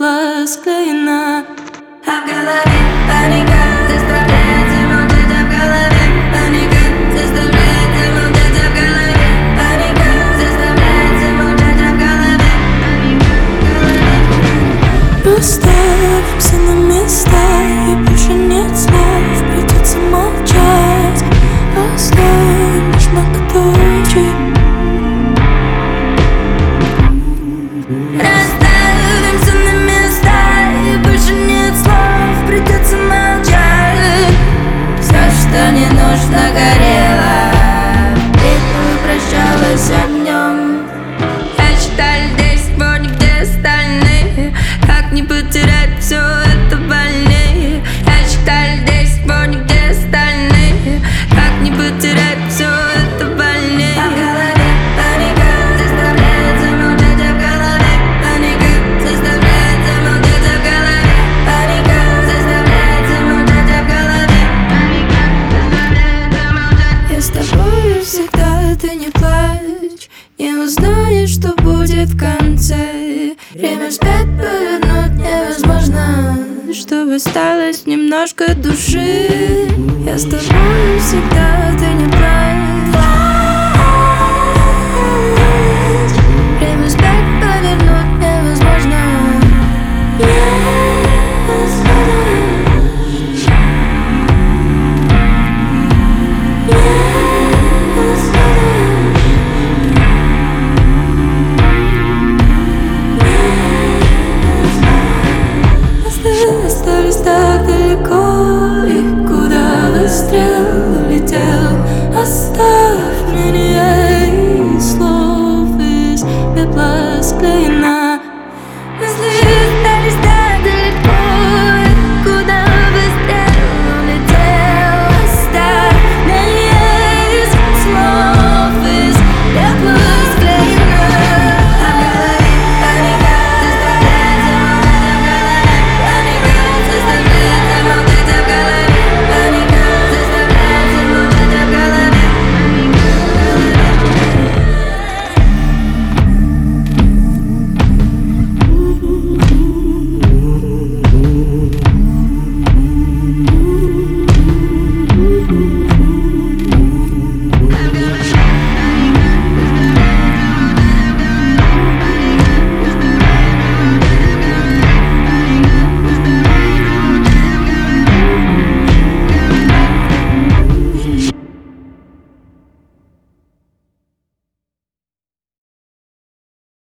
стекла склеена. А в голове паника заставляет замолчать, а в голове паника заставляет замолчать, а в голове паника заставляет замолчать, а в голове паника. Расставим все на места, и больше нет слов, придется молчать. Оставим лишь многоточие. Расставим все на места, и больше нет слов, придется молчать. Все, что не нужно, горело, битва прощалась огнем. Я считаю здесь, вот нигде остальные. Как не потерять все это больнее? Я считаю здесь, вот нигде остальные. Как не потерять все это больнее? А в голове паника заставляет замолчать, а в голове паника заставляет замолчать, а в голове паника заставляет замолчать, а в голове паника заставляет замолчать. Я с тобою всегда, ты не плачь, не узнаешь, что будет в конце. Время вспять повернуть невозможно, чтобы осталось немножко души. Я с тобою всегда, ты не плачь.